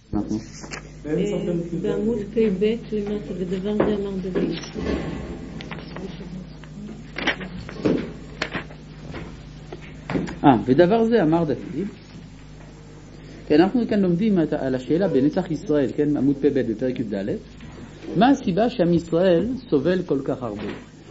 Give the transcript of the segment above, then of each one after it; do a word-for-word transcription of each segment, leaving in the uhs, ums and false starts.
אנחנו. בעמוד פ"ב למטה, ודבר זה אמר דוד. אה, ודבר זה אמר דוד. כן, אנחנו כאן לומדים על השאלה בנצח ישראל, כן, עמוד פ"ב בפרק י"ד. מה הסיבה שעם ישראל סובל כל כך הרבה?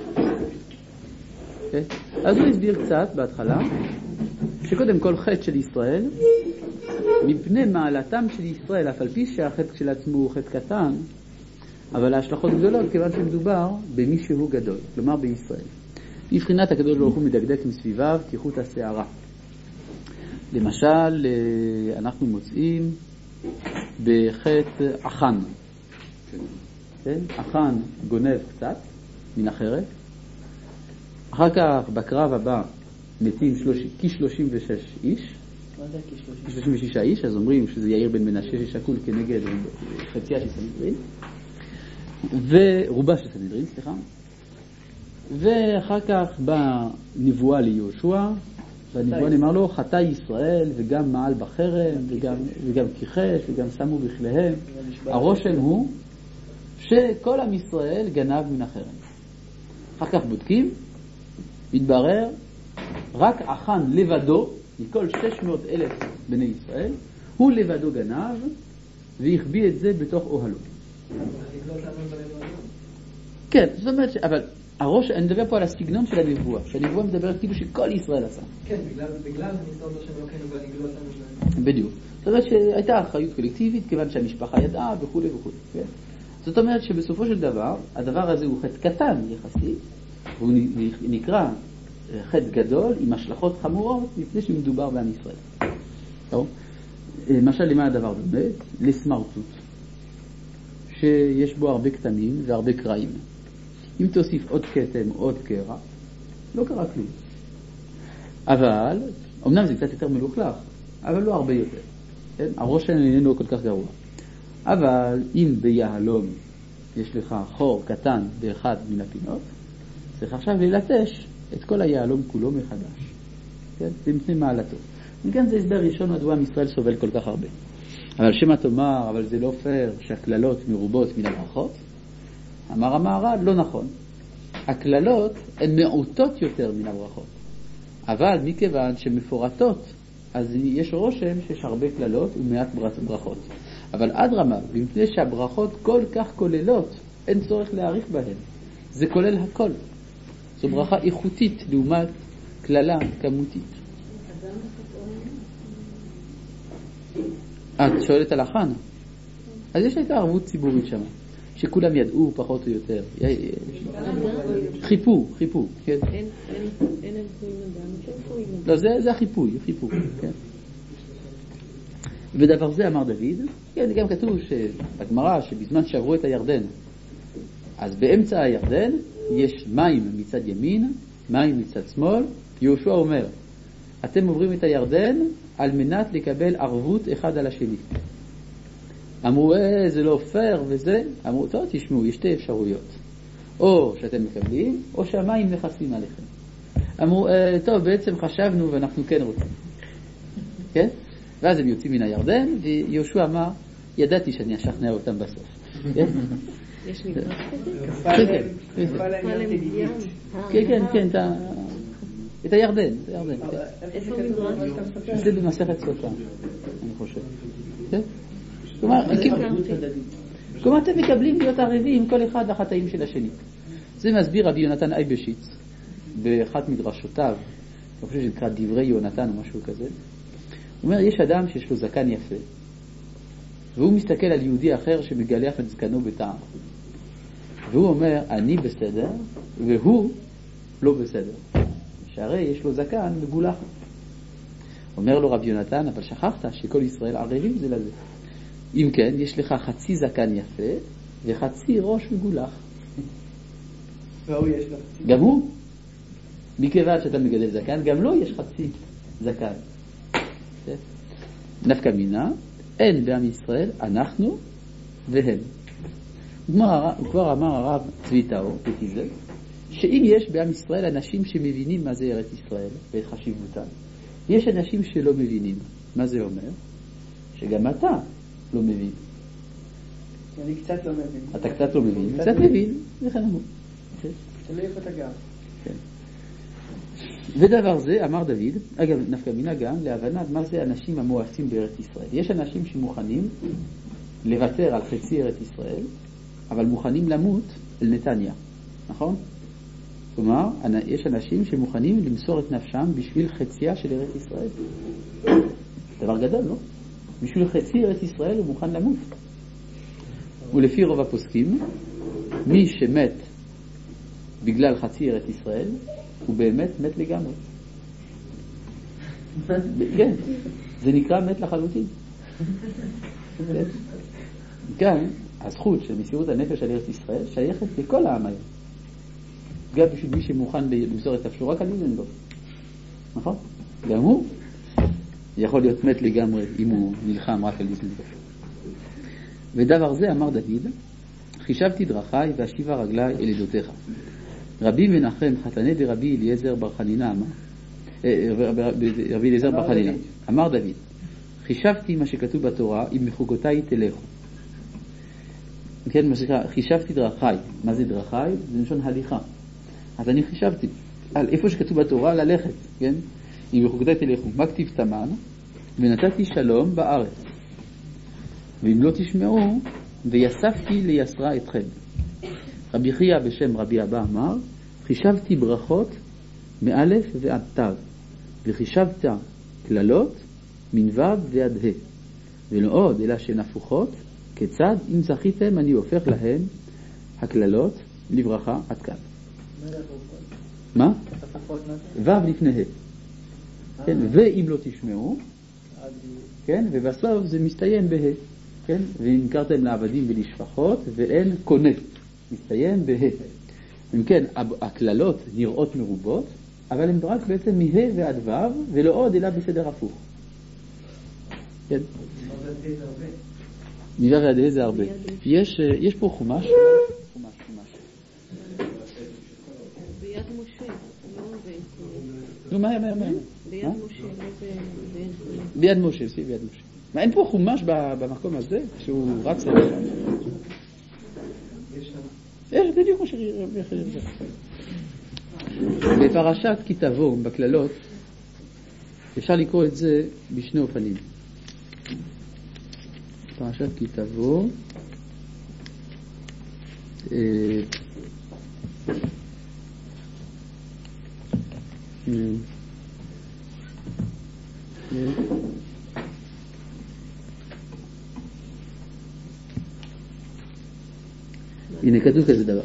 כן? אז הוא הסביר קצת בהתחלה, שקודם כל חטא של ישראל, מפני מעלתם של ישראל, אף על פי שהחטא של עצמו הוא חטא קטן, אבל ההשלכות גדולות כיוון שמדובר במישהו גדול, כלומר בישראל. בבחינת הקדוש ברוך הוא מדקדק מסביביו כחוט השערה. למשל, אנחנו מוצאים בחטא אחן. כן? אחן גונב קצת מן החרב. אחר כך בקרב הבא מתים כ-שלושים ושש איש. מה זה כ-שלושים? שלושים ושש איש, אז אומרים שזה יאיר בן מנשה ששקול כנגד חציה של סנהדרין. ורובה של סנהדרין, סליחה. ואחר כך בא נבואה ליהושע, והנבואה נאמר לו, חטא ישראל וגם מעל בחרם וגם, וגם כיחש וגם שמו בכליהם. הרושם הוא שכל עם ישראל גנב מן החרם. אחר כך בודקים, מתברר, רק אחן לבדו, מכל שש מאות אלף בני ישראל, הוא לבדו גנב, והחביא את זה בתוך אוהלו. כן, זאת אומרת, ש... אבל הראש, אני מדבר פה על הסגנון של הנבואה, שהנבואה מדברת כאילו שכל ישראל עשה. כן, בגלל, בגלל ניסות לו שהם לא כן והנגלות לנו שלהם. בדיוק. זאת אומרת שהייתה אחריות קולקטיבית, כיוון שהמשפחה ידעה וכו' וכו'. כן? זאת אומרת שבסופו של דבר, הדבר הזה הוא חטא קטן יחסי, והוא נקרא חטא גדול עם השלכות חמורות לפני שמדובר בעם ישראל. טוב? למשל, למה הדבר דומה? לסמרטוט, שיש בו הרבה קטנים והרבה קרעים. אם תוסיף עוד קטם, עוד קרע, לא קרה כלום. אבל, אמנם זה קצת יותר מלוכלך, אבל לא הרבה יותר. כן? הראש איננו כל כך גרוע. אבל אם ביהלום יש לך חור קטן באחד מן הפינות, צריך עכשיו ללטש את כל היהלום כולו מחדש. כן? זה מפני מעלתו. וכאן זה הסבר ראשון מדוע עם ישראל סובל כל כך הרבה. אבל שמה תאמר, אבל זה לא פייר שהכללות מרובות מן הברכות. אמר המהר"ל, לא נכון. הכללות הן מעוטות יותר מן הברכות. אבל מכיוון שמפורטות, אז יש רושם שיש הרבה כללות ומעט ברכות. אבל עד רמה, ומפני שהברכות כל כך כוללות, אין צורך להאריך בהן. זה כולל הכל. זו ברכה איכותית לעומת כללה כמותית. את שואלת על החן? אז יש הייתה ערבות ציבורית שם, שכולם ידעו פחות או יותר. חיפו, חיפו. אין הם תלויים אדם, לא, זה החיפוי, חיפו. ודבר זה אמר דוד, כן, גם כתוב בגמרא שבזמן שעברו את הירדן, אז באמצע הירדן יש מים מצד ימין, מים מצד שמאל. יהושע אומר, אתם עוברים את הירדן על מנת לקבל ערבות אחד על השני. אמרו, אה, זה לא פייר וזה. אמרו, טוב, תשמעו, יש שתי אפשרויות. או שאתם מקבלים, או שהמים נכנסים עליכם. אמרו, אה, טוב, בעצם חשבנו ואנחנו כן רוצים. כן? ואז הם יוצאים מן הירדן, ויהושע אמר, ידעתי שאני אשכנע אותם בסוף. כן? יש מדרש כזה? כן, כן, כן, את הירדן, את הירדן. איפה מדרש? זה במסכת סוטה, אני חושב. כן? כלומר, כלומר, אתם מקבלים להיות ערבים כל אחד לחטאים של השני. זה מסביר רבי יונתן אייבשיץ, באחת מדרשותיו, אני חושב שנקרא דברי יונתן או משהו כזה. הוא אומר, יש אדם שיש לו זקן יפה, והוא מסתכל על יהודי אחר שמגלח את זקנו בטעם. והוא אומר, אני בסדר, והוא לא בסדר. שהרי יש לו זקן מגולח. אומר לו רבי יונתן, אבל שכחת שכל ישראל ערבים זה לזה. אם כן, יש לך חצי זקן יפה, וחצי ראש מגולח. והוא יש לו. גם הוא. מכיוון שאתה מגדל זקן, גם לו יש חצי זקן. נפקא מינה, אין בעם ישראל, אנחנו והם. הוא כבר אמר הרב צבי טאו, בטיזל, שאם יש בעם ישראל אנשים שמבינים מה זה ארץ ישראל ואת חשיבותם, יש אנשים שלא מבינים. מה זה אומר? שגם אתה לא מבין. אני קצת לא מבין. אתה קצת לא מבין, קצת מבין, לכן אמרו. תלוי איפה אתה גר. כן. ודבר זה, אמר דוד, אגב, נפקא מינה גם, להבנת מה זה אנשים המואסים בארץ ישראל. יש אנשים שמוכנים לוותר על חצי ארץ ישראל, אבל מוכנים למות אל נתניה, נכון? כלומר, יש אנשים שמוכנים למסור את נפשם בשביל חציה של ארץ ישראל. דבר גדול, לא? בשביל חצי ארץ ישראל הוא מוכן למות. ולפי רוב הפוסקים, מי שמת בגלל חצי ארץ ישראל, הוא באמת מת לגמרי. כן, זה נקרא מת לחלוטין. כאן, הזכות של מסירות הנפש על ארץ ישראל שייכת לכל העם היום. גם בשביל מי שמוכן למסור את נפשו, רק על מי לא. נכון? גם הוא יכול להיות מת לגמרי אם הוא נלחם רק על מי. ודבר זה אמר דוד, חישבתי דרכי ואשיבה רגלי אל עדותיך. רבי מנחם חתני דרבי אליעזר בר חנינא אמר, רבי אליעזר בר חנינא, אמר דוד, חישבתי מה שכתוב בתורה, אם מחוקותיי תלכו. כן, מה שקרה, חישבתי דרכי. מה זה דרכי? זה נשון הליכה. אז אני חישבתי על איפה שכתוב בתורה ללכת, כן? אם מחוקותיי תלכו. מה כתיב תמן? ונתתי שלום בארץ. ואם לא תשמעו, ויספתי ליסרה אתכם. רבי חייא בשם רבי אבא אמר, חישבתי ברכות מאלף ועד תו, וחישבת כללות מן ו' ועד ה', ולא עוד אלא שהן הפוכות, כיצד אם זכיתם אני הופך להם הכללות לברכה עד כאן. מה? ו' לפני ה'. כן, ואם לא תשמעו, כן, ובסוף זה מסתיים בה'. כן, ואם קראתם לעבדים ולשפחות ואין קונה, מסתיים בה'. אם כן, הכללות נראות מרובות, אבל הן רק בעצם מה ועד ו' ולא עוד אלא בסדר הפוך. כן. מו' ועד ה' זה הרבה. יש יש פה חומש, חומש, חומש. ביד משה, נו, מה, מה, מה? ביד משה, ביד משה, סי, ביד משה. מה, אין פה חומש במקום הזה שהוא רץ אליך? יש, בדיוק מה שרבי יחד זה. בפרשת כי תבוא, בכללות, אפשר לקרוא את זה בשני אופנים. פרשת כי תבוא, הנה כתוב כזה דבר,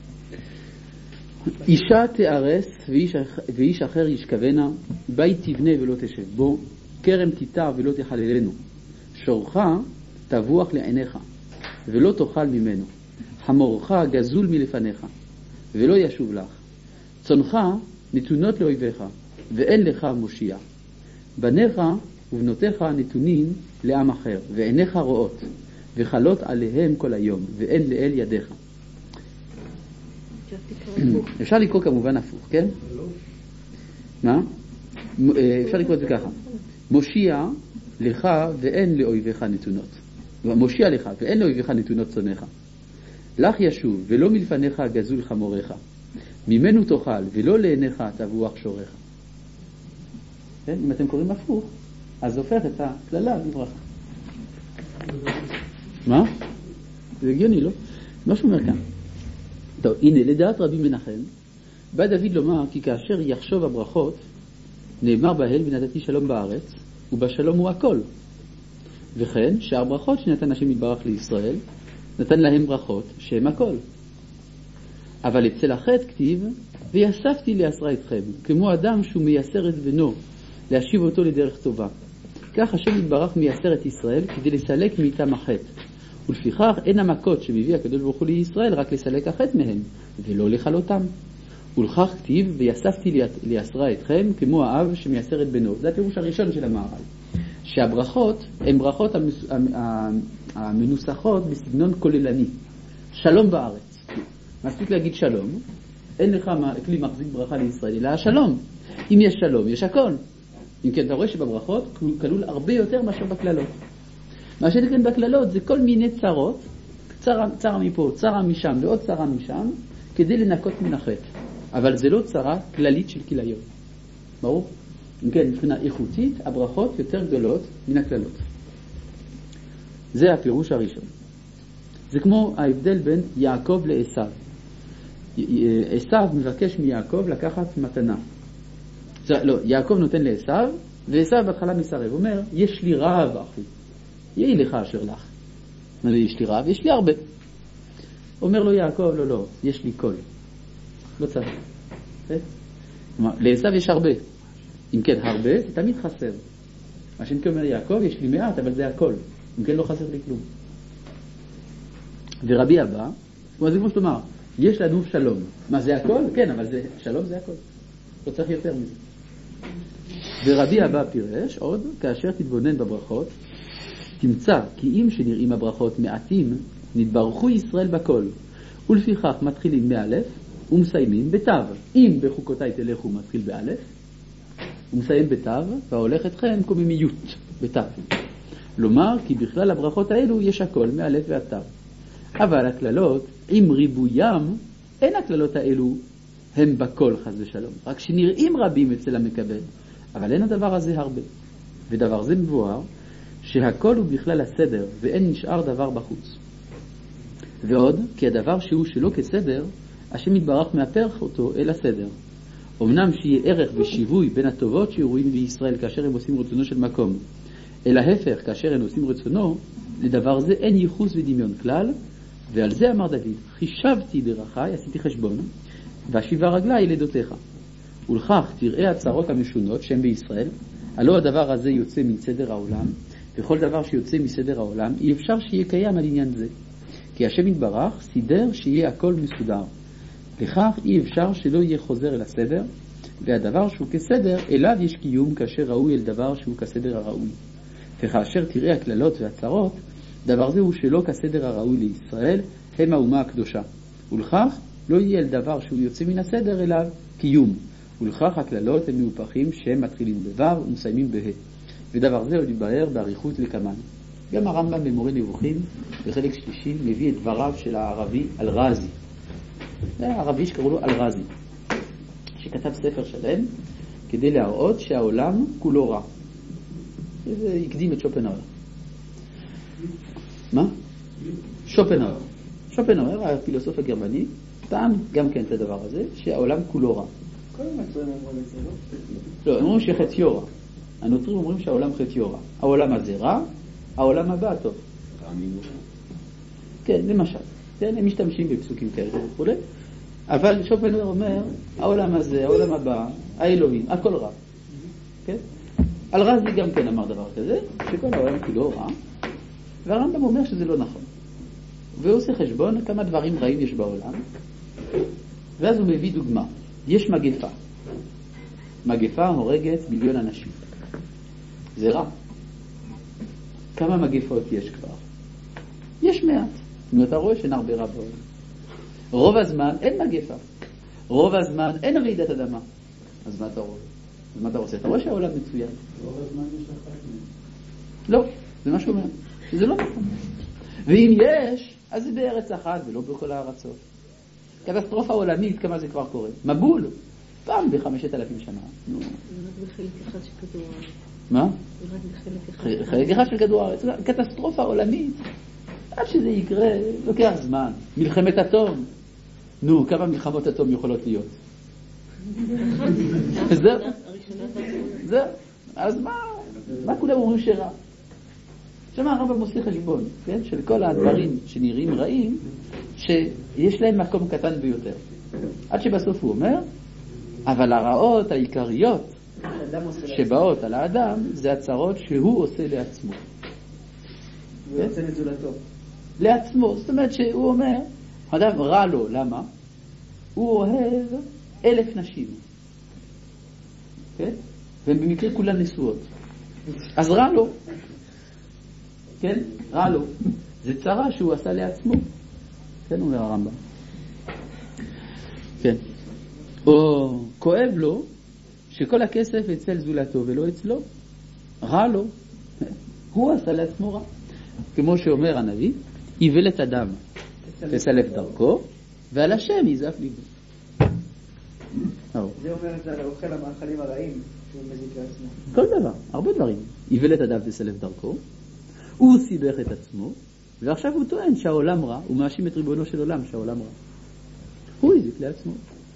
אישה תארס ואיש, ואיש אחר ישכבנה, בית תבנה ולא תשב בו, כרם תיטע ולא תחללנו, שורך תבוח לעיניך ולא תאכל ממנו, חמורך גזול מלפניך ולא ישוב לך, צונך נתונות לאויביך ואין לך מושיע, בניך ובנותיך נתונים לעם אחר ועיניך רואות וחלות עליהם כל היום ואין לאל ידיך. אפשר לקרוא כמובן הפוך, כן? מה? אפשר לקרוא את זה ככה, מושיע לך ואין לאויביך נתונות, מושיע לך ואין לאויביך נתונות צונך, לך ישוב ולא מלפניך גזול חמורך, ממנו תאכל ולא לעיניך תבוח שורך. כן? אם אתם קוראים הפוך, אז הופך את הכללה לברכה. מה? זה הגיוני, לא? מה שהוא אומר כאן. טוב, הנה, לדעת רבי מנחם, בא דוד לומר כי כאשר יחשוב הברכות, נאמר בהן ונתתי שלום בארץ, ובשלום הוא הכל. וכן, שאר ברכות שנתן השם יתברך לישראל, נתן להם ברכות שהם הכל. אבל אצל החטא כתיב, ויספתי ליסרה אתכם, כמו אדם שהוא מייסר את בנו, להשיב אותו לדרך טובה. כך השם יתברך מייסר את ישראל כדי לסלק מאיתם החטא. ולפיכך אין המכות שמביא הקדוש ברוך הוא לישראל רק לסלק החטא מהם, ולא לכלותם. ולכך כתיב, ויספתי ליסרה אתכם כמו האב שמייסר את בנו. זה הפירוש הראשון של המהר"ל. שהברכות הן ברכות המנוסחות בסגנון כוללני. שלום בארץ. מספיק להגיד שלום, אין לך כלי מחזיק ברכה לישראל, אלא השלום. אם יש שלום, יש הכל. אם כן, אתה רואה שבברכות כלול הרבה יותר מאשר בכללות. מה שכן בכללות זה כל מיני צרות, צרה, צרה מפה, צרה משם ועוד צרה משם, כדי לנקות מן החטא. אבל זה לא צרה כללית של כליון. ברור? אם כן, מבחינה איכותית, הברכות יותר גדולות מן הכללות. זה הפירוש הראשון. זה כמו ההבדל בין יעקב לעשו. עשו מבקש מיעקב לקחת מתנה. לא, יעקב נותן לעשו, ועשו בהתחלה מסרב. הוא אומר, יש לי רעב, אחי. יהי לך אשר לך. מה זה יש לי רעב? יש לי הרבה. אומר לו יעקב, לא, לא, יש לי קול. לא צריך. כלומר, לעשו יש הרבה. אם כן, הרבה, זה תמיד חסר. מה שאם כן אומר יעקב, יש לי מעט, אבל זה הכל. אם כן, לא חסר לי כלום. ורבי הבא, זה כמו שתאמר, יש לנו שלום. מה זה הכל? כן, אבל זה, שלום זה הכל. לא צריך יותר מזה. ורבי הבא פירש עוד, כאשר תתבונן בברכות, תמצא כי אם שנראים הברכות מעטים, נתברכו ישראל בכל. ולפיכך מתחילים מאלף ומסיימים בתו. אם בחוקותיי תלכו מתחיל באלף, ומסיים בתו, וההולך אתכם קוממיות בתו. לומר כי בכלל הברכות האלו יש הכל מאלף ועד תו. אבל הכללות, עם ריבוים, אין הכללות האלו הם בכל חס ושלום. רק שנראים רבים אצל המקבל. אבל אין הדבר הזה הרבה. ודבר זה מבואר, שהכל הוא בכלל הסדר, ואין נשאר דבר בחוץ. ועוד, כי הדבר שהוא שלא כסדר, השם יתברך מהפך אותו אל הסדר. אמנם שיהיה ערך ושיווי בין הטובות שירואים בישראל כאשר הם עושים רצונו של מקום, אלא ההפך כאשר הם עושים רצונו, לדבר זה אין ייחוס ודמיון כלל, ועל זה אמר דוד, חישבתי דרכי, עשיתי חשבון, והשיבה רגלי ילדותיך. ולכך תראה הצרות המשונות שהם בישראל, הלא הדבר הזה יוצא מסדר העולם, וכל דבר שיוצא מסדר העולם, אי אפשר שיהיה קיים על עניין זה. כי השם יתברך סידר שיהיה הכל מסודר. לכך אי אפשר שלא יהיה חוזר אל הסדר, והדבר שהוא כסדר, אליו יש קיום כאשר ראוי אל דבר שהוא כסדר הראוי. וכאשר תראה הכללות והצרות, דבר זה הוא שלא כסדר הראוי לישראל, הם האומה הקדושה. ולכך לא יהיה אל דבר שהוא יוצא מן הסדר אליו קיום. ולכך הכללות הם מהופכים שהם מתחילים בו' ומסיימים בה'. ודבר זה עוד יתבהר בעריכות לקמן. גם הרמב"ם במורה נבוכים, בחלק שלישי, מביא את דבריו של הערבי אל-רזי. זה הערבי שקראו לו אל-רזי, שכתב ספר שלם כדי להראות שהעולם כולו רע. זה יקדים את שופנהאואר. מה? שופנהאואר. שופנהאואר, הפילוסוף הגרמני, טען גם כן את הדבר הזה, שהעולם כולו רע. כל המצרים אומרים את זה, לא? לא, הם אומרים שחציו רע. הנוצרים אומרים שהעולם חציו רע. העולם הזה רע, העולם הבא טוב. כן, למשל. כן, הם משתמשים בפסוקים כאלה וכו'. אבל שופנהאואר אומר, העולם הזה, העולם הבא, האלוהים, הכל רע. כן? אל-רזי גם כן אמר דבר כזה, שכל העולם כולו רע, והרמב"ם אומר שזה לא נכון. והוא עושה חשבון כמה דברים רעים יש בעולם, ואז הוא מביא דוגמה. יש מגפה. מגפה הורגת מיליון אנשים. זה רע. כמה מגפות יש כבר? יש מעט. נו, אתה רואה שאין הרבה רע בעולם. רוב הזמן אין מגפה. רוב הזמן אין רעידת אדמה. אז מה אתה רואה? אז מה אתה רוצה? אתה רואה שהעולם מצוין. רוב הזמן יש לך לא, זה מה שהוא אומר. זה לא נכון. ואם יש, אז זה בארץ אחת ולא בכל הארצות. קטסטרופה עולמית, כמה זה כבר קורה. מבול. פעם בחמשת אלפים שנה. נו. רק בחלק אחד של כדור הארץ. מה? רק בחלק אחד. חלק אחד של כדור הארץ. קטסטרופה עולמית. עד שזה יקרה, לוקח זמן. מלחמת אטום. נו, כמה מלחמות אטום יכולות להיות? זהו. זהו. אז מה? מה כולם אומרים שרע? שמה הרמב"ם עושה חשבון, כן? של כל הדברים שנראים רעים, שיש להם מקום קטן ביותר. עד שבסוף הוא אומר, אבל הרעות העיקריות שבאות על האדם, זה הצרות שהוא עושה לעצמו. הוא יוצא לזולתו. לעצמו. זאת אומרת שהוא אומר, האדם רע לו, למה? הוא אוהב אלף נשים. כן? והן במקרה כולן נשואות. אז רע לו. כן? רע לו. זה צרה שהוא עשה לעצמו. כן, אומר הרמב"ם. כן. או כואב לו שכל הכסף אצל זולתו ולא אצלו. רע לו. הוא עשה לעצמו רע. כמו שאומר הנביא, איוולת אדם תסלף דרכו, ועל השם יזעף ליבו. זה אומר את זה על האוכל המאכלים הרעים, שהוא מזיק לעצמו. כל דבר, הרבה דברים. איוולת אדם תסלף דרכו, הוא סיבך את עצמו, ועכשיו הוא טוען שהעולם רע, הוא מאשים את ריבונו של עולם שהעולם רע. הוא הזיק לעצמו.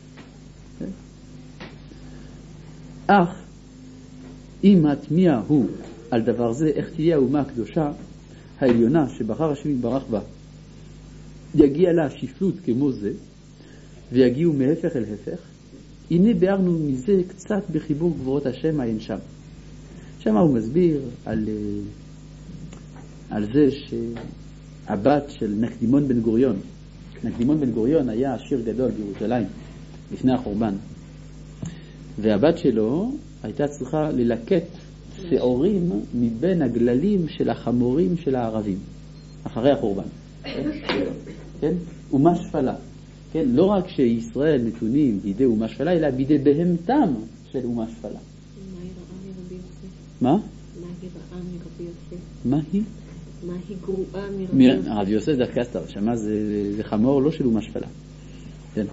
אך אם התמיע הוא על דבר זה, איך תהיה האומה הקדושה העליונה שבחר השם יתברך בה, יגיע לה שפלות כמו זה, ויגיעו מהפך אל הפך, הנה ביארנו מזה קצת בחיבור גבורות השם העין שם. שם הוא מסביר על, על זה שהבת של נקדימון בן גוריון, נקדימון בן גוריון היה עשיר גדול בירושלים לפני החורבן, והבת שלו הייתה צריכה ללקט שעורים מבין הגללים של החמורים של הערבים אחרי החורבן. כן? כן? אומה שפלה. כן? לא רק שישראל נתונים בידי אומה שפלה, אלא בידי בהמתם של אומה שפלה. מה? מה היא רעה מרבי יוסף? מה היא? מה היא גרועה מרבי יוסף? רבי יוסף דווקא סתר, שמה זה, זה חמור לא של אומה שפלה. כן.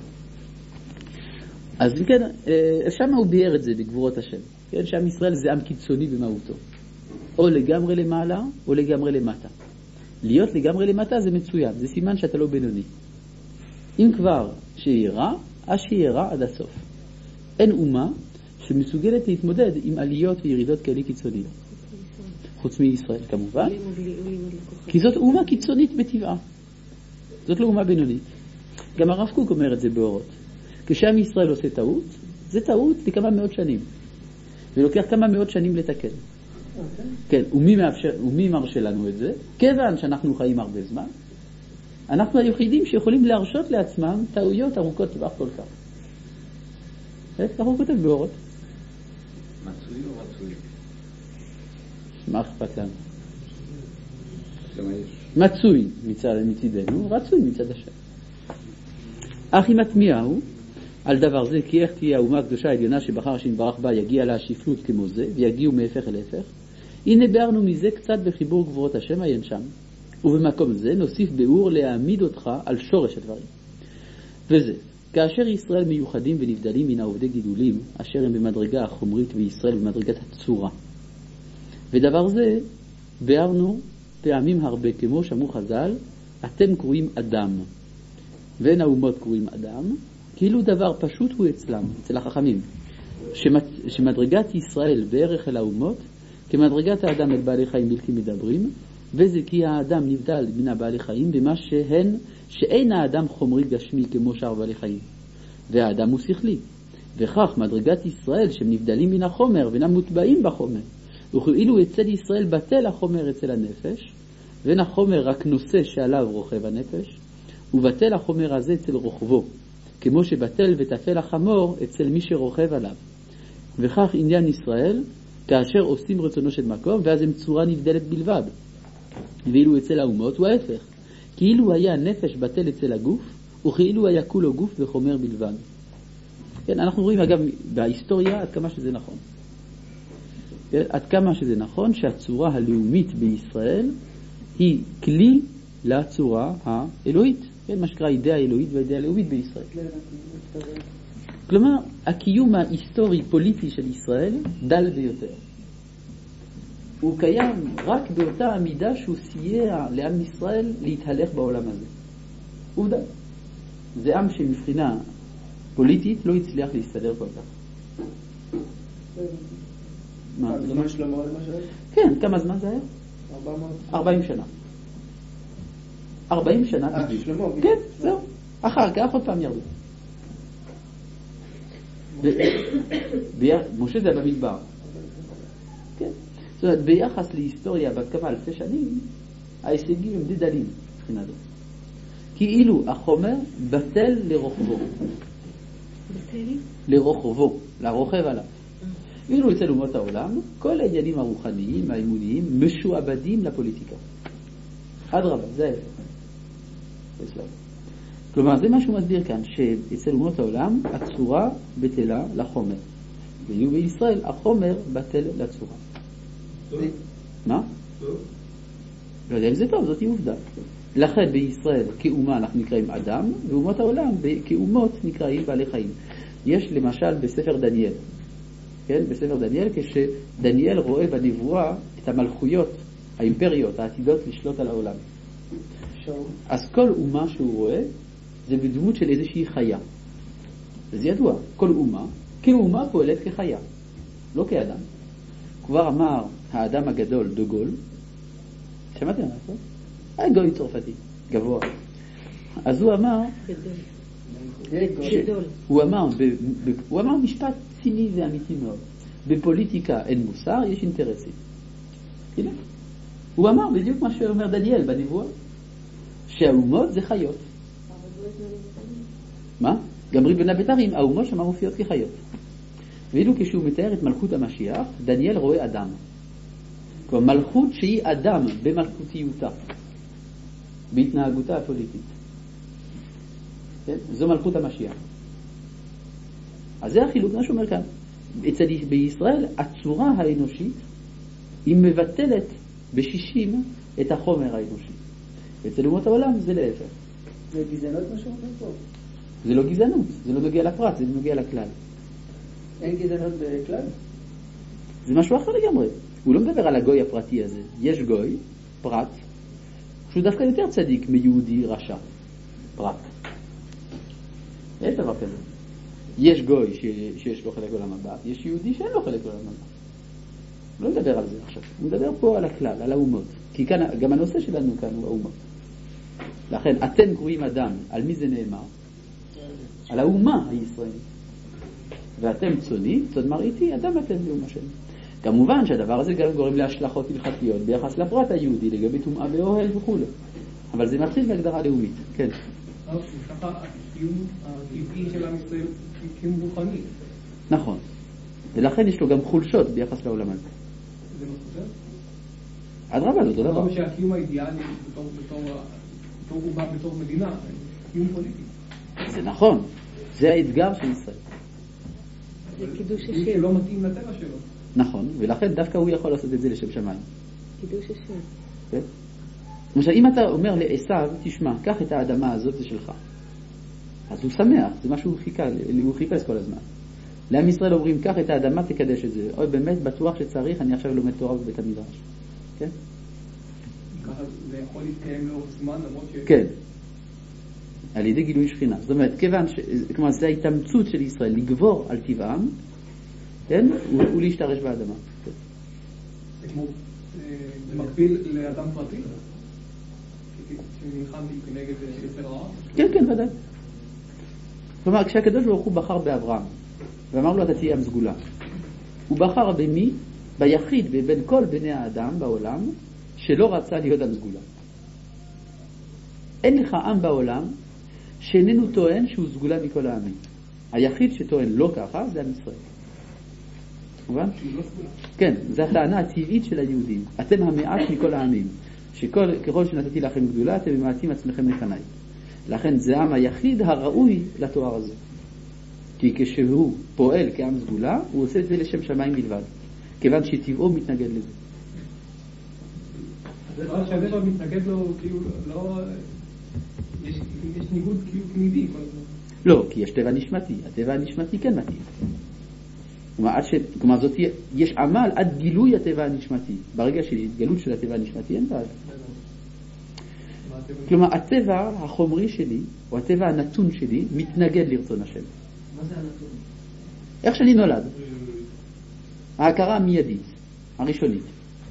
אז כן, שם הוא ביאר את זה בגבורות השם. כן, שעם ישראל זה עם קיצוני במהותו. או לגמרי למעלה, או לגמרי למטה. להיות לגמרי למטה זה מצוין, זה סימן שאתה לא בינוני. אם כבר שיהיה רע, אז שיהיה רע עד הסוף. אין אומה שמסוגלת להתמודד עם עליות וירידות כאלה קיצוניות. חוץ מישראל כמובן. כי זאת אומה קיצונית בטבעה. זאת לא אומה בינונית. גם הרב קוק אומר את זה באורות. כשעם ישראל עושה טעות, זה טעות לכמה מאות שנים. ולוקח כמה מאות שנים לתקן. Okay. כן, ומי, מאפשר, ומי מרשה לנו את זה? כיוון שאנחנו חיים הרבה זמן, אנחנו היחידים שיכולים להרשות לעצמם טעויות ארוכות טווח כל כך. ככה הוא כותב באורות. מצוי או רצוי? מה אכפת לנו? מצוי מצד מצידנו, רצוי מצד השם. אך אם התמיע הוא על דבר זה, כי איך תהיה האומה הקדושה העליונה שבחר שיתברך בה, יגיע לה שפלות כמו זה, ויגיעו מהפך אל הפך. הנה ביארנו מזה קצת בחיבור גבורות השם עיין שם, ובמקום זה נוסיף ביאור להעמיד אותך על שורש הדברים. וזה, כאשר ישראל מיוחדים ונבדלים מן העובדי גידולים, אשר הם במדרגה החומרית וישראל במדרגת הצורה. ודבר זה ביארנו פעמים הרבה, כמו שאמרו חז"ל, אתם קרואים אדם, ואין האומות קרואים אדם, כאילו דבר פשוט הוא אצלם, אצל החכמים, שמת, שמדרגת ישראל בערך אל האומות, כמדרגת האדם אל בעלי חיים בלתי מדברים, וזה כי האדם נבדל מן הבעלי חיים במה שהן, שאין האדם חומרי גשמי כמו שאר בעלי חיים, והאדם הוא שכלי, וכך מדרגת ישראל שהם נבדלים מן החומר ואינם מוטבעים בחומר, וכאילו אצל ישראל בטל החומר אצל הנפש, ואין החומר רק נושא שעליו רוכב הנפש, ובטל החומר הזה אצל רוכבו, כמו שבטל ותפל החמור אצל מי שרוכב עליו. וכך עניין ישראל, כאשר עושים רצונו של מקום, ואז הם צורה נבדלת בלבד. ואילו אצל האומות הוא ההפך. כאילו היה נפש בטל אצל הגוף, וכאילו היה כולו גוף וחומר בלבד. כן, אנחנו רואים אגב בהיסטוריה עד כמה שזה נכון. כן, עד כמה שזה נכון שהצורה הלאומית בישראל היא כלי לצורה האלוהית. כן, מה שקרה אידאה האלוהית והאידאה הלאומית בישראל. כלומר, הקיום ההיסטורי-פוליטי של ישראל דל ביותר. הוא קיים רק באותה המידה שהוא סייע לעם ישראל להתהלך בעולם הזה. עובדה. זה עם שמבחינה פוליטית לא הצליח להסתדר כל כך. מה? זמן שלמה למשל? כן, כמה זמן זה היה? ארבעים שנה. ארבעים שנה. אה, שלמה. כן, זהו. אחר כך עוד פעם ירדו. משה זה במדבר. כן. זאת אומרת, ביחס להיסטוריה בת כמה אלפי שנים, ההישגים הם די דלים מבחינה זו. כאילו החומר בטל לרוחבו. בטל? לרוחבו, לרוחב עליו. אילו אצל אומות העולם, כל העניינים הרוחניים, האמוניים, משועבדים לפוליטיקה. אדרבה, זה ההפך. כלומר, זה מה שהוא מסביר כאן, שאצל אומות העולם, הצורה בטלה לחומר. ואילו בישראל, החומר בטל לצורה. טוב. מה? טוב. לא יודע אם זה טוב, זאת היא עובדה. לכן בישראל כאומה אנחנו נקראים אדם, ואומות העולם כאומות נקראים בעלי חיים. יש למשל בספר דניאל, כן? בספר דניאל, כשדניאל רואה בנבואה את המלכויות, האימפריות, העתידות לשלוט על העולם. אז כל אומה שהוא רואה זה בדמות של איזושהי חיה. וזה ידוע, כל אומה, כאומה פועלת כחיה, לא כאדם. כבר אמר האדם הגדול דוגול, שמעתם מה? הגוי צרפתי, גבוה. אז הוא אמר, גדול. הוא אמר, הוא אמר משפט ציני ואמיתי מאוד. בפוליטיקה אין מוסר, יש אינטרסים. הנה. הוא אמר בדיוק מה שאומר דניאל בנבואה, שהאומות זה חיות. מה? גם ריבון הבתרים, האומות שמה מופיעות כחיות. ואילו כשהוא מתאר את מלכות המשיח, דניאל רואה אדם. כלומר, מלכות שהיא אדם במלכותיותה, בהתנהגותה הפוליטית. כן? זו מלכות המשיח. אז זה החילוק, מה שאומר כאן. אצל בישראל, הצורה האנושית היא מבטלת בשישים את החומר האנושי. אצל אומות העולם זה להפך. זה גזענות מה שאומרים פה? זה לא גזענות, זה לא נוגע לפרט, זה נוגע לכלל. אין גזענות בכלל? זה משהו אחר לגמרי. הוא לא מדבר על הגוי הפרטי הזה. יש גוי, פרט, שהוא דווקא יותר צדיק מיהודי רשע. פרט. אין דבר כזה. יש גוי ש... שיש לו חלק עולם הבא, יש יהודי שאין לו חלק עולם הבא. לא מדבר על זה עכשיו. הוא מדבר פה על הכלל, על האומות. כי כאן, גם הנושא שלנו כאן הוא האומות. לכן, אתם קוראים אדם, על מי זה נאמר? על האומה הישראלית. ואתם צוני, צוד מראיתי, אדם אתם לאומה שלי. כמובן שהדבר הזה גם גורם להשלכות הלכתיות ביחס לפרט היהודי, לגבי טומאה באוהל וכו'. אבל זה מתחיל בהגדרה לאומית. כן. ככה, הקיום הטבעי של עם ישראל הוא קיום רוחני. נכון. ולכן יש לו גם חולשות ביחס לעולם הזה. זה לא חושב? אדרבה, זה אותו דבר. אמרנו שהקיום האידיאלי בתור אומה, בתור מדינה, קיום פוליטי. זה נכון. זה האתגר של ישראל. זה קידוש מי השם. שלא מתאים לטבע שלו. נכון, ולכן דווקא הוא יכול לעשות את זה לשם שמיים. קידוש השם. כן? למשל, אם אתה אומר לעשיו, תשמע, קח את האדמה הזאת, זה שלך. אז הוא שמח, זה מה שהוא חיכה, הוא חיפש כל הזמן. לעם ישראל אומרים, קח את האדמה, תקדש את זה. אוי, באמת, בטוח שצריך, אני עכשיו לומד תורה בבית המדרש. כן? ככה זה יכול להתקיים לאורך זמן, למרות ש... כן. על ידי גילוי שכינה. זאת אומרת, כיוון ש... כלומר, זה ההתאמצות של ישראל, לגבור על טבעם, כן? ולהשתרש באדמה. זה כמו, זה מקביל לאדם פרטי? שנלחמתי כנגד יצר הרע? כן, כן, ודאי. כלומר, כשהקדוש ברוך הוא בחר באברהם, ואמר לו, אתה תהיה עם סגולה, הוא בחר במי? ביחיד ובין כל בני האדם בעולם, שלא רצה להיות עם סגולה. אין לך עם בעולם, שאיננו טוען שהוא סגולה מכל העמים. היחיד שטוען לא ככה, זה עם ישראל. מובן? כן, זו הטענה הטבעית של היהודים. אתם המעט מכל העמים. שככל שנתתי לכם גדולה, אתם ממעטים עצמכם לפניי. לכן זה העם היחיד הראוי לתואר הזה. כי כשהוא פועל כעם סגולה, הוא עושה את זה לשם שמיים בלבד. כיוון שטבעו מתנגד לזה. זה לא שהדבר מתנגד לו, כאילו, לא... יש ניגוד כאילו תמידי כל הזמן. לא, כי יש טבע נשמתי. הטבע הנשמתי כן מתאים. כלומר, ש... כלומר זאת, יש עמל עד גילוי הטבע הנשמתי. ברגע של התגלות של הטבע הנשמתי אין בעיה. כלומר, הטבע החומרי שלי, או הטבע הנתון שלי, מתנגד לרצון השם. מה זה הנתון? איך שאני נולד. ההכרה המיידית, הראשונית.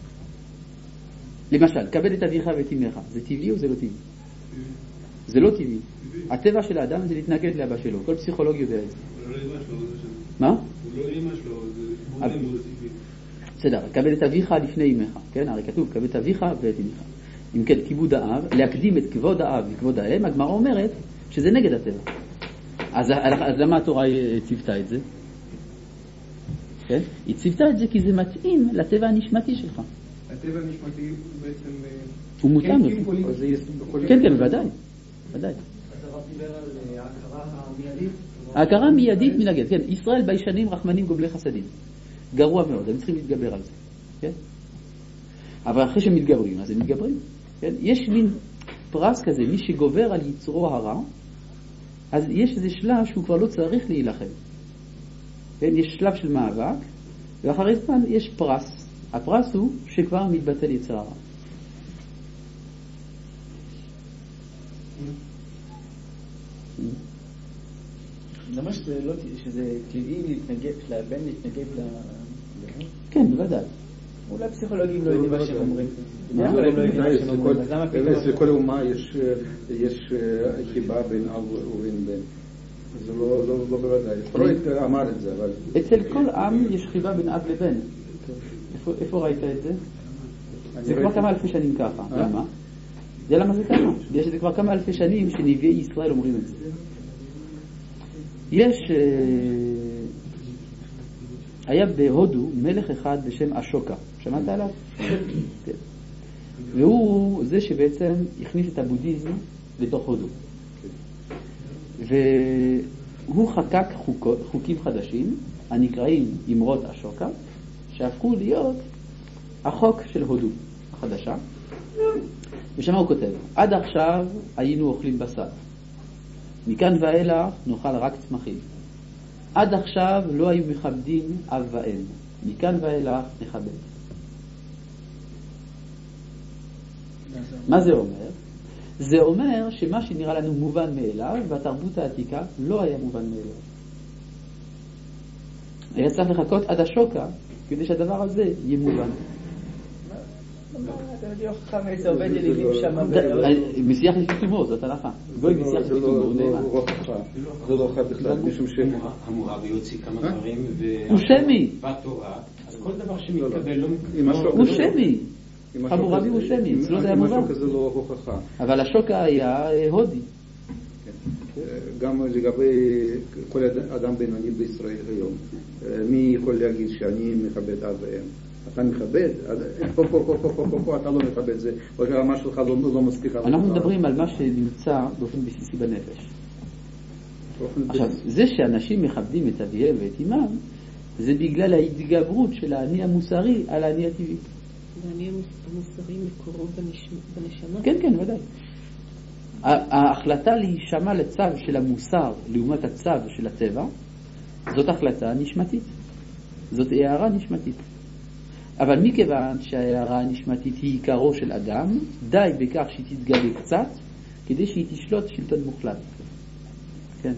למשל, כבד את אביך ואת אמך. זה טבעי או זה לא טבעי? זה לא טבעי. הטבע של האדם זה להתנגד לאבא שלו. כל פסיכולוג יודע את זה. מה? הוא לא אמא שלו, זה מודם מוסיפי. בסדר, כבד את אביך לפני אמך. כן? הרי כתוב, כבד את אביך ואת אמך. אם כן, כיבוד האב, להקדים את כבוד האב וכבוד האם, הגמרא אומרת שזה נגד הטבע. אז, אז למה התורה ציוותה את זה? כן? היא ציוותה את זה כי זה מתאים לטבע הנשמתי שלך. הטבע הנשמתי בעצם... הוא מותאם. כן, כן, בוודאי. ודאי. אז הרב דיבר על ההכרה המיידית? ההכרה המיידית מנגד, כן. ישראל ביישנים רחמנים גומלי חסדים. גרוע מאוד, הם צריכים להתגבר על זה. כן? אבל אחרי שהם מתגברים, אז הם מתגברים. כן? יש מין פרס כזה, מי שגובר על יצרו הרע, אז יש איזה שלב שהוא כבר לא צריך להילחם. כן? יש שלב של מאבק, ואחרי זמן יש פרס. הפרס הוא שכבר מתבטל יצר הרע. למה שזה לא, שזה טבעי להתנגד, לבן להתנגד ל... כן, בוודאי. אולי פסיכולוגים לא יודעים מה שהם אומרים. לכל אומה יש חיבה בין אב ובין בן. זה לא בוודאי. פרויד אמר את זה, אבל... אצל כל עם יש חיבה בין אב לבן. איפה ראית את זה? זה כבר כמה אלפי שנים ככה. למה? זה למה זה כמה? יש את זה כבר כמה אלפי שנים שנביאי ישראל אומרים את זה. יש... היה בהודו מלך אחד בשם אשוקה. שמעת עליו? כן. והוא זה שבעצם הכניס את הבודהיזם לתוך הודו. והוא חקק חוק, חוקים חדשים הנקראים אמרות אשוקה, שהפכו להיות החוק של הודו החדשה. ושמה הוא כותב, עד עכשיו היינו אוכלים בשר. מכאן ואילך נאכל רק צמחים. עד עכשיו לא היו מכבדים אב ואם. מכאן ואילך נכבד. מה זה אומר? זה אומר שמה שנראה לנו מובן מאליו, והתרבות העתיקה לא היה מובן מאליו. היה צריך לחכות עד השוקה, כדי שהדבר הזה יהיה מובן. אתה יודע, הוכחה מאיזה עובד ילידים שם. משיח לפי תומו, זאת הלכה. גוי משיח לפי תומו, הוא נאמן. זה לא הוכחה בכלל, משום שהמורה ויוציא כמה דברים הוא שמי. בתורה, אז כל דבר שמתקבל לא מתקבל. הוא שמי. חמורבי הוא שמי, אצלו זה היה מובן. השוקה זה לא הוכחה. אבל השוקה היה הודי. גם לגבי כל אדם בינוני בישראל היום, מי יכול להגיד שאני מכבד אב ואם? אתה מכבד? פה, פה, פה, פה, פה, פה, אתה לא מכבד זה, או שהרמה שלך לא מספיק. אנחנו מדברים על מה שנמצא באופן בסיסי בנפש. עכשיו, זה שאנשים מכבדים את אביהם ואת אמם, זה בגלל ההתגברות של האני המוסרי על האני הטבעי. והאני המוסרי מקורו בנשמה? כן, כן, ודאי. ההחלטה להישמע לצו של המוסר לעומת הצו של הטבע, זאת החלטה נשמתית. זאת הערה נשמתית. אבל מכיוון שההערה הנשמתית היא עיקרו של אדם, די בכך שהיא תתגלה קצת, כדי שהיא תשלוט שלטון מוחלט. כן.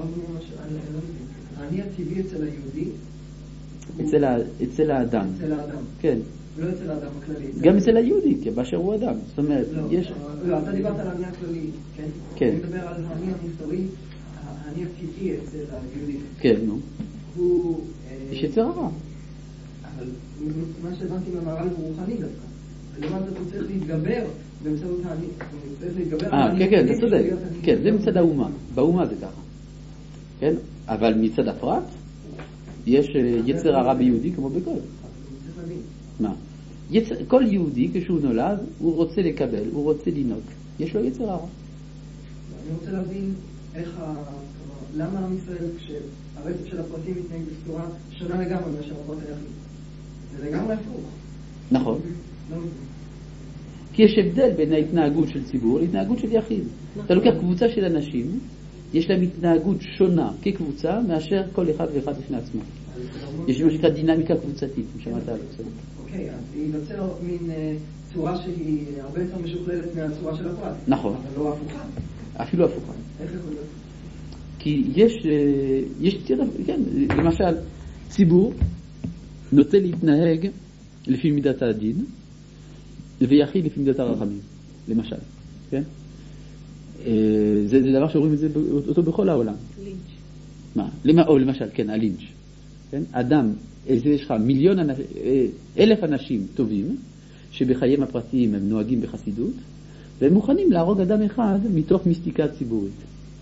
האני הטבעי אצל היהודי? אצל האדם. אצל האדם. כן. לא אצל האדם הכללי. גם אצל היהודי, באשר הוא אדם. זאת אומרת, יש... לא, אתה דיברת על האני הכללי, כן? כן. אני מדבר על האני המוסרי, האני הטבעי אצל היהודי. כן, נו. הוא... יש יצר הרע. אבל מה שהבנתי מהמהר"ל הוא רוחני דווקא. למעט אתה צריך להתגבר באמצעות האני. צריך להתגבר... אה, כן, כן, זה צודק. כן, זה מצד האומה. באומה זה ככה. כן? אבל מצד הפרט, יש יצר הרע ביהודי כמו בכל. מה? יצר, כל יהודי כשהוא נולד, הוא רוצה לקבל, הוא רוצה לנהוג. יש לו יצר הרע. אני רוצה להבין איך ה... למה עם ישראל כשהרצף של הפרטים מתנהג בצורה שונה לגמרי מאשר הפרט היחיד? זה לגמרי הפוך. נכון. כי יש הבדל בין ההתנהגות של ציבור להתנהגות של יחיד. אתה לוקח קבוצה של אנשים, יש להם התנהגות שונה כקבוצה מאשר כל אחד ואחד לפני עצמו. יש מה שנקרא דינמיקה קבוצתית, שמעת על זה. אוקיי, אז היא יוצר מין צורה שהיא הרבה יותר משוכללת מהצורה של הפרט. נכון. אבל לא הפוכה. אפילו הפוכה. איך יכול להיות? כי יש, יש, כן, למשל, ציבור נוטה להתנהג לפי מידת הדין, ויחיד לפי מידת הרחמים, למשל, כן? זה, זה דבר שרואים את זה אותו בכל העולם. לינץ'. מה? למה, או למשל, כן, הלינץ'. כן? אדם, יש לך מיליון, אלף אנשים טובים, שבחייהם הפרטיים הם נוהגים בחסידות, והם מוכנים להרוג אדם אחד מתוך מיסטיקה ציבורית.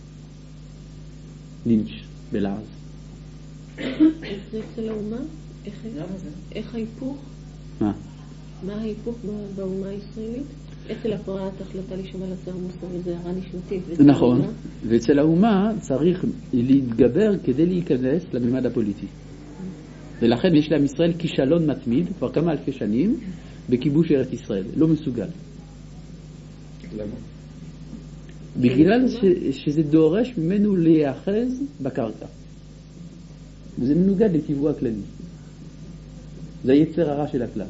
לינץ' בלעז. איך זה אצל האומה? איך ההיפוך? מה? מה ההיפוך באומה הישראלית? אצל הפרט החלטה להישמע לצער מוסרי זה הערה נשמתית. נכון, ואצל האומה צריך להתגבר כדי להיכנס לממד הפוליטי. ולכן יש להם ישראל כישלון מתמיד כבר כמה אלפי שנים בכיבוש ארץ ישראל. לא מסוגל. למה? בגלל ש, שזה דורש ממנו להיאחז בקרקע. וזה מנוגד לטבעו הכללי. זה יצר הרע של הכלל.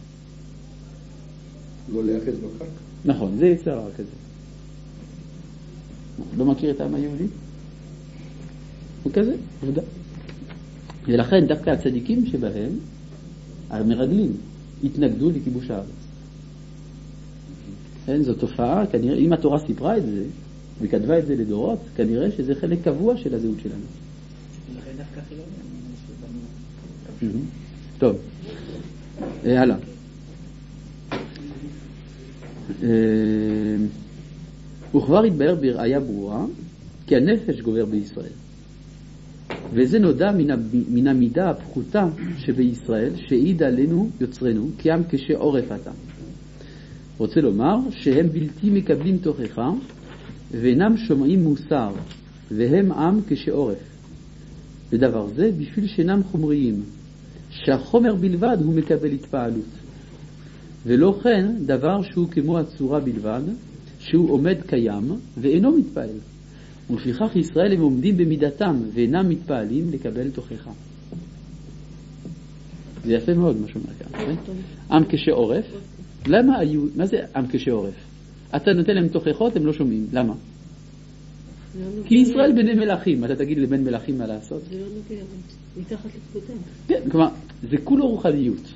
לא להיאחז בקרקע? נכון, זה יצר הרע כזה. לא מכיר את העם היהודי? הוא כזה, עובדה. ולכן דווקא הצדיקים שבהם, המרגלים, התנגדו לכיבוש הארץ. כן, זו תופעה, כנראה, אם התורה סיפרה את זה, וכתבה את זה לדורות, כנראה שזה חלק קבוע של הזהות שלנו. לכן דווקא חילונים. טוב, הלאה. וכבר התבהר בראיה ברורה כי הנפש גובר בישראל, וזה נודע מן המידה הפחותה שבישראל שהעיד עלינו יוצרנו כי עם כשעורף אתה. רוצה לומר שהם בלתי מקבלים תוכחה ואינם שומעים מוסר, והם עם כשעורף. ודבר זה בשביל שאינם חומריים, שהחומר בלבד הוא מקבל התפעלות, ולא כן דבר שהוא כמו הצורה בלבד, שהוא עומד קיים ואינו מתפעל. ולפיכך ישראל הם עומדים במידתם ואינם מתפעלים לקבל תוכחה. זה יפה מאוד מה שאומר כאן. עם כשעורף. למה היו, מה זה עם כשעורף? אתה נותן להם תוכחות, הם לא שומעים. למה? כי ישראל בני מלאכים. אתה תגיד לבן מלאכים מה לעשות? זה לא נוגע, מתחת לפקודם. כן, כלומר, זה כולו רוחניות.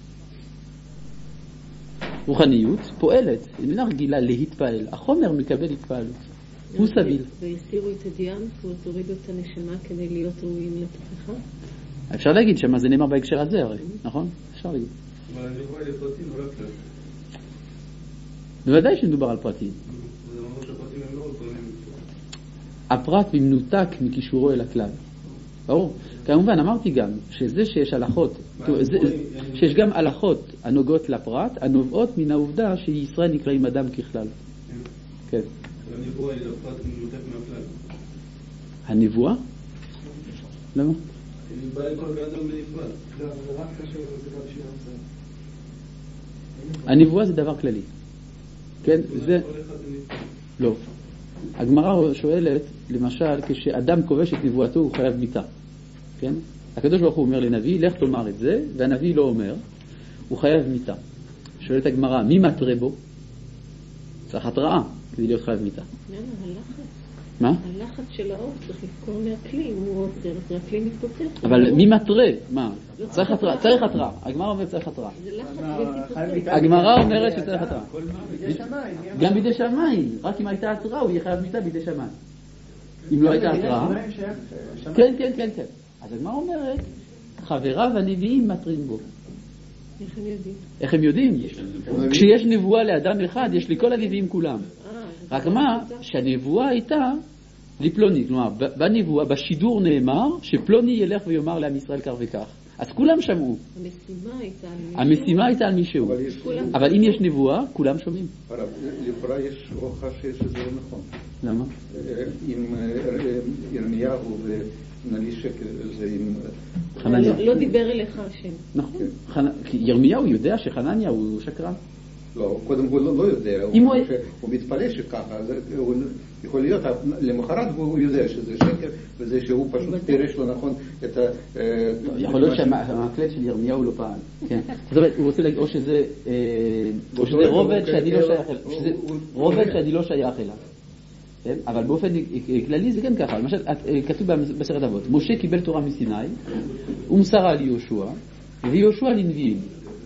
רוחניות פועלת, היא אינה רגילה להתפעל. החומר מקבל התפעלות. הוא סביל. ויסירו את הדיין, ותורידו את הנשמה כדי להיות ראויים לתוכחה? אפשר להגיד שמה זה נאמר בהקשר הזה, הרי, נכון? אפשר להגיד. אבל אני רואה לפרטים, לא רק כלל. בוודאי שמדובר על פרטים. זה אומר שהפרטים הם לא רק הפרט במנותק מקישורו אל הכלל. ברור. כמובן, אמרתי גם שזה שיש הלכות, שיש גם הלכות הנוגעות לפרט, הנובעות מן העובדה שישראל נקראים אדם ככלל. כן. הנבואה היא לפרט מנותק מהכלל. הנבואה? למה? היא באה לכל אדם בנפרד. זה רק קשור לזכר בשביל המצב. הנבואה זה דבר כללי. כן? זה... לא. הגמרא שואלת, למשל, כשאדם כובש את נבואתו הוא חייב מיתה. כן? הקדוש ברוך הוא אומר לנביא, לך תאמר את זה, והנביא לא אומר, הוא חייב מיתה. שואלת הגמרא, מי מטרה בו? צריך התראה כדי להיות חייב מיתה. לא, לא, הלחץ. מה? הלחץ של האור צריך לבחור מהכלי, אם הוא עוצר, אז הכלי מתפוצץ. אבל מי מטרה? מה? צריך התראה, צריך התראה. הגמרא אומרת צריך התראה. זה לחץ בלתי הגמרא אומרת שצריך התראה. בידי שמיים. גם בידי שמיים. רק אם הייתה התראה הוא יהיה חייב מיתה בידי שמיים. אם לא הייתה התראה... כן, כן, כן, כן. אז הגמרא אומרת, חבריו הנביאים מטרים בו. איך הם יודעים? איך הם יודעים? כשיש נבואה לאדם אחד, יש לכל הנביאים כולם. רק מה, שהנבואה הייתה לפלוני. כלומר, בנבואה, בשידור נאמר, שפלוני ילך ויאמר לעם ישראל כך וכך. אז כולם שמעו. המשימה הייתה על מישהו. המשימה הייתה על מישהו. אבל אם יש נבואה, כולם שומעים. לכאורה יש הוכחה שזה לא נכון. למה? עם ירמיהו ונביא שקר, זה עם... חנניה. לא דיבר אליך השם. נכון. כי ירמיהו יודע שחנניה הוא שקרן. לא, קודם כל לא יודע. הוא מתפלא שככה. יכול להיות, למחרת הוא יודע שזה שקר, וזה שהוא פשוט פירש לו נכון את ה... יכול להיות שהמקלט של ירמיהו לא פעל. זאת אומרת, הוא רוצה להגיד, או שזה רובד שאני לא שייך אליו. אבל באופן כללי זה כן ככה. למשל, כתוב בסרט אבות, משה קיבל תורה מסיני, הוא מסרה על יהושע, ויהושע לנביאים.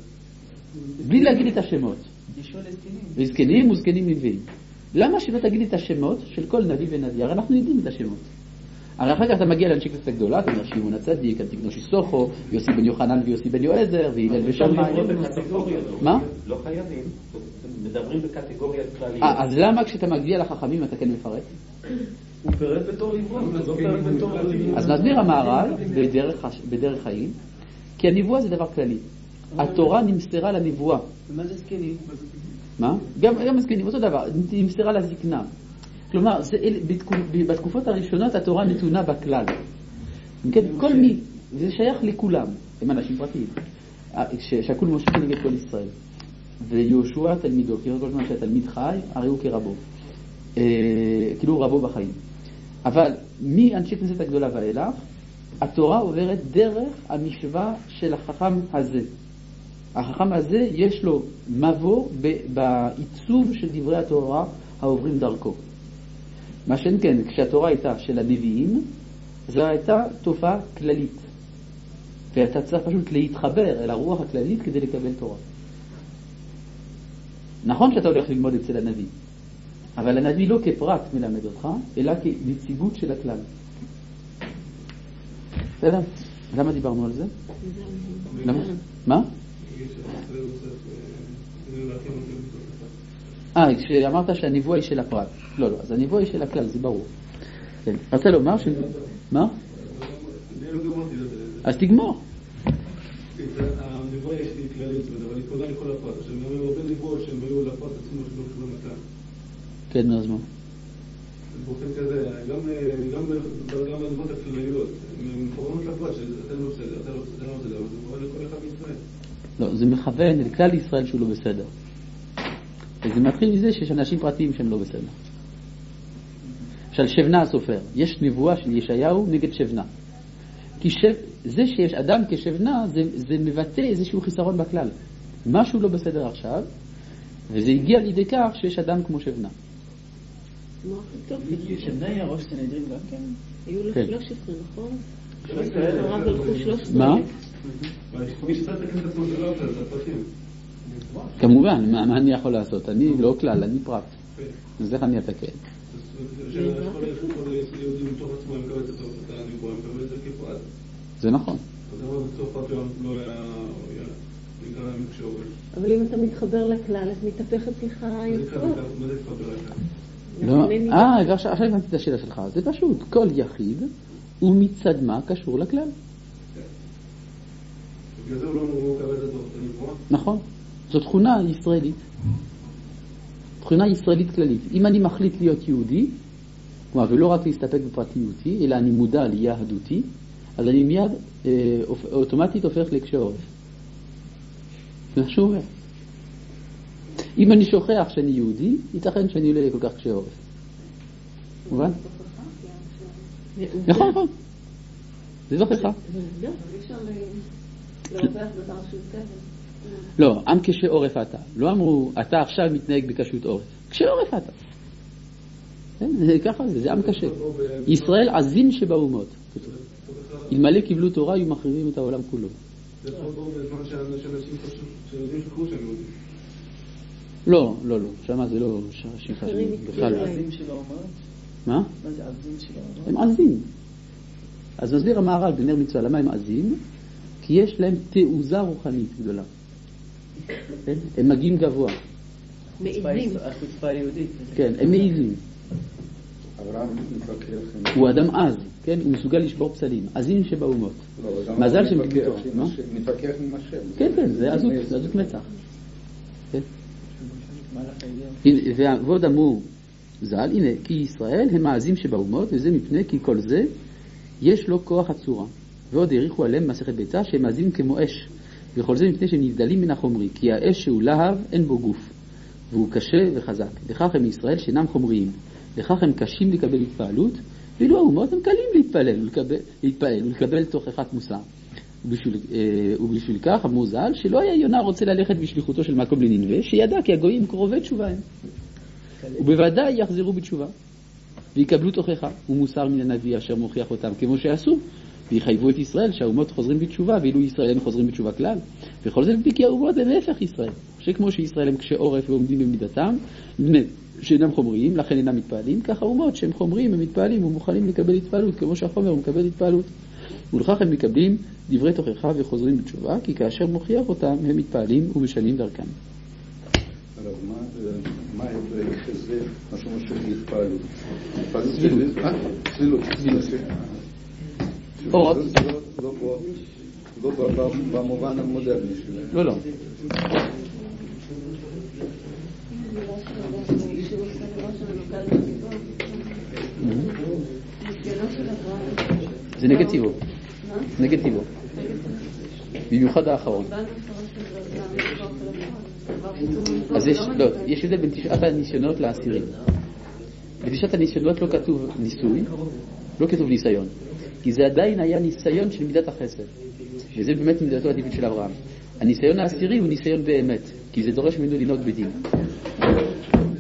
בלי להגיד את השמות. וזקנים וזקנים נביאים. למה שלא תגיד את השמות של כל נביא ונביא? הרי אנחנו יודעים את השמות. הרי אחר כך אתה מגיע לאנשי כנסת הגדולה, אתה אומר שמעון הצדיק, אנטיגנוש איסוכו, יוסי בן יוחנן ויוסי בן יועזר, והלל ושמאי. מה? לא חייבים. מדברים בקטגוריה כללית. אז למה כשאתה מגיע לחכמים אתה כן מפרט? הוא פירט בתור נבואה, לא פירט בתור... אז נסביר המהר"ל בדרך חיים, כי הנבואה זה דבר כללי. התורה נמסרה לנבואה. ומה זה זקנים? מה? גם, גם זקנים, אותו דבר, נמסרה לזקנה. כלומר, זה, בתקופות הראשונות התורה נתונה בכלל. כן, כל מי, זה שייך לכולם, הם אנשים פרטיים, ששקול משה כנגד כל ישראל. ויהושע תלמידו, כי כל זמן שהתלמיד חי, הרי הוא כרבו. כאילו הוא רבו בחיים. אבל מאנשי כנסת הגדולה ואילך, התורה עוברת דרך המשוואה של החכם הזה. החכם הזה יש לו מבוא בעיצוב של דברי התורה העוברים דרכו. מה שאין כן, כשהתורה הייתה של הנביאים, זו הייתה תופעה כללית. ואתה צריך פשוט להתחבר אל הרוח הכללית כדי לקבל תורה. נכון שאתה הולך ללמוד אצל הנביא, אבל הנביא לא כפרט מלמד אותך, אלא כנציגות של הכלל. בסדר? למה דיברנו על זה? למה? מה? אה, כשאמרת שהנבואה היא של הפרט. לא, לא, אז הנבואה היא של הכלל, זה ברור. כן. רצה לומר ש... מה? אז תגמור. הנבואה יש לי כללית, אבל היא קודה לכל הפרט. עכשיו, אני אומר, הרבה נבואות שהם היו לפרט עצמו שלא קשורים לכלל. כן, אז מה? באופן כזה, גם בנבואות הכלליות, הם מכוונות לפרט, שאתה לא בסדר, אתה לא בסדר, אבל זה מכוון לכל אחד בישראל. לא, זה מכוון לכלל ישראל שהוא לא בסדר. וזה מתחיל מזה שיש אנשים פרטיים שהם לא בסדר. של שבנה הסופר. יש נבואה של ישעיהו נגד שבנה. כי שב, זה שיש אדם כשבנה, זה, זה מבטא איזשהו חיסרון בכלל. משהו לא בסדר עכשיו, וזה הגיע לידי כך שיש אדם כמו שבנה. שבנה היה ראש סנהדרין גם כן? היו לו שלוש עשרה, נכון? הרב הלכו שלוש עשרה. מה? מי שצריך לתקן את עצמו זה לא עושה, זה הפרטים. כמובן, מה אני יכול לעשות? אני לא כלל, אני פרט. אז איך אני אתקן? זה נכון. אבל אם אתה מתחבר לכלל, אז מתהפך אצלך היוצרות. מה זה מתחבר לכלל? לא, אה, עכשיו הבנתי את השאלה שלך. זה פשוט, כל יחיד הוא מצד מה קשור לכלל. בגלל זה הוא לא מקבל את הנבואה? נכון. זו תכונה ישראלית. תכונה ישראלית כללית. אם אני מחליט להיות יהודי, כלומר, ולא רק להסתפק בפרטיותי, אלא אני מודע ליהדותי, אז אני מיד אה, אוטומטית הופך לקשה עורף. זה מה שהוא אומר. אם אני שוכח שאני יהודי, ייתכן שאני עולה כל כך קשה עורף. מובן? נכון, נכון. זה זוכחה. אי אפשר להרוויח דבר שהוא טבע. לא, עם קשה עורף אתה. לא אמרו, אתה עכשיו מתנהג בקשות עורף. קשה עורף אתה. זה ככה, זה עם קשה. ישראל עזין שבאומות. אלמלא קיבלו תורה, היו מחריבים את העולם כולו. זה פה בזמן שאנשים שיודעים שחרו שהם יודעים. לא, לא, לא. שמה זה לא שיפה. בכלל. עזים שבאומות? מה? מה זה עזים שבאומות? הם עזים. אז מסביר המהר"ל בנר מצווה, למה הם עזים? כי יש להם תעוזה רוחנית גדולה. הם מגיעים גבוה. מעיזים. החוצפה היהודית. כן, הם מעיזים. אברהם מפקח. הוא אדם עז, כן? הוא מסוגל לשבור פסלים. עזים שבאומות. מזל שהם מגיעים תורה. מפקח עם השם. כן, כן, זה עזות, זה עזות מצח. ועוד אמרו ז"ל, הנה, כי ישראל הם העזים שבאומות, וזה מפני כי כל זה יש לו כוח הצורה. ועוד העריכו עליהם מסכת ביצה שהם עזים כמו אש, וכל זה מפני שהם נבדלים מן החומרי, כי האש שהוא להב אין בו גוף, והוא קשה וחזק. לכך הם ישראל שאינם חומריים, לכך הם קשים לקבל התפעלות, ואילו האומות הם קלים להתפעל ולקבל, להתפעל ולקבל תוכחת מוסר. ובשביל, ובשביל כך אמרו ז"ל שלא היה יונה רוצה ללכת בשליחותו של מקום לנינווה, שידע כי הגויים קרובי תשובה הם, ובוודאי יחזרו בתשובה ויקבלו תוכחה ומוסר מן הנביא אשר מוכיח אותם כמו שעשו, ויחייבו את ישראל שהאומות חוזרים בתשובה, ואילו ישראל הם חוזרים בתשובה כלל. וכל זה לפי כי האומות הם להפך ישראל, שכמו שישראל הם קשי עורף ועומדים במידתם, שאינם חומריים, לכן אינם מתפעלים, כך האומות שהם חומריים הם מתפעלים ומוכנים לקבל התפעלות כמו שהחומר הוא מקבל התפעלות. ולכך הם מקבלים דברי תוכחה וחוזרים בתשובה, כי כאשר מוכיח אותם הם מתפעלים ומשנים דרכם. אבל מה ההבדל כזה, משהו של התפעלות? צלילות. צלילות. אורות. לא במובן המודרני שלהם. לא, לא. זה נגטיבו. נגטיבו. במיוחד האחרון. אז יש, לא, יש הבדל בין תשעת הניסיונות לעשירים. בתשעת הניסיונות לא כתוב ניסוי, לא כתוב ניסיון, כי זה עדיין היה ניסיון של מידת החסד, וזה באמת מידתו הטבעית של אברהם. הניסיון העשירי הוא ניסיון באמת, כי זה דורש ממנו לנהוג בדין.